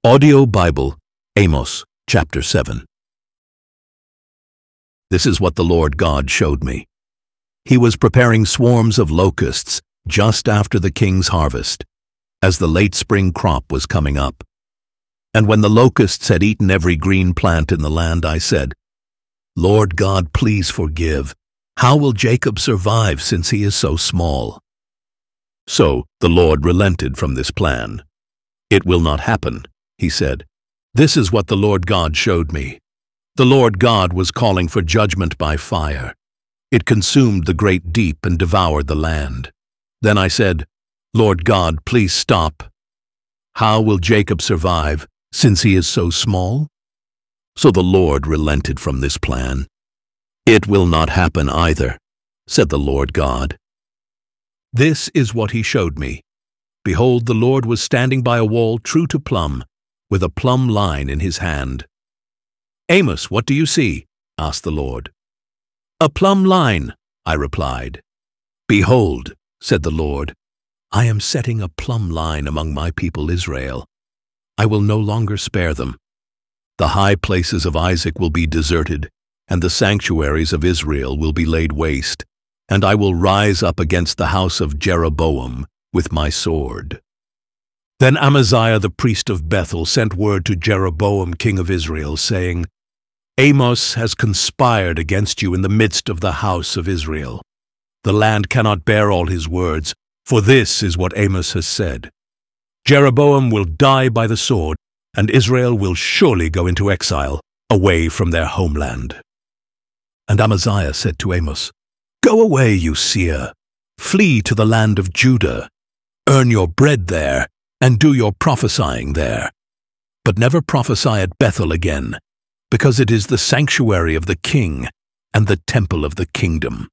Audio Bible, Amos, chapter 7. This is what the Lord God showed me. He was preparing swarms of locusts just after the king's harvest, as the late spring crop was coming up. And when the locusts had eaten every green plant in the land, I said, Lord God, please forgive. How will Jacob survive since he is so small? So the Lord relented from this plan. It will not happen, he said. This is what the Lord God showed me. The Lord God was calling for judgment by fire. It consumed the great deep and devoured the land. Then I said, Lord God, please stop. How will Jacob survive, since he is so small? So the Lord relented from this plan. It will not happen either, said the Lord God. This is what he showed me. Behold, the Lord was standing by a wall true to plumb, with a plumb line in his hand. Amos, what do you see? Asked the Lord. A plumb line, I replied. Behold, said the Lord, I am setting a plumb line among my people Israel. I will no longer spare them. The high places of Isaac will be deserted, and the sanctuaries of Israel will be laid waste, and I will rise up against the house of Jeroboam with my sword. Then Amaziah the priest of Bethel sent word to Jeroboam king of Israel, saying, Amos has conspired against you in the midst of the house of Israel. The land cannot bear all his words, for this is what Amos has said. Jeroboam will die by the sword, and Israel will surely go into exile, away from their homeland. And Amaziah said to Amos, Go away, you seer. Flee to the land of Judah. Earn your bread there, and do your prophesying there. But never prophesy at Bethel again, because it is the sanctuary of the king and the temple of the kingdom.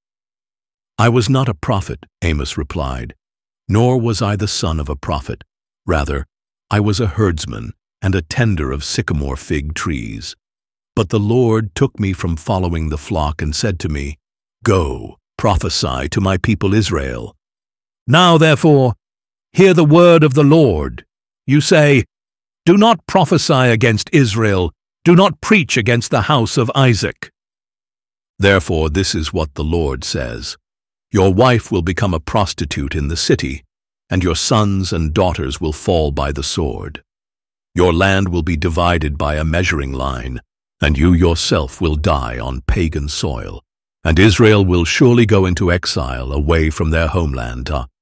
I was not a prophet, Amos replied, nor was I the son of a prophet. Rather, I was a herdsman and a tender of sycamore fig trees. But the Lord took me from following the flock and said to me, Go, prophesy to my people Israel. Now, therefore, hear the word of the Lord. You say, Do not prophesy against Israel. Do not preach against the house of Isaac. Therefore, this is what the Lord says. Your wife will become a prostitute in the city, and your sons and daughters will fall by the sword. Your land will be divided by a measuring line, and you yourself will die on pagan soil, and Israel will surely go into exile away from their homeland.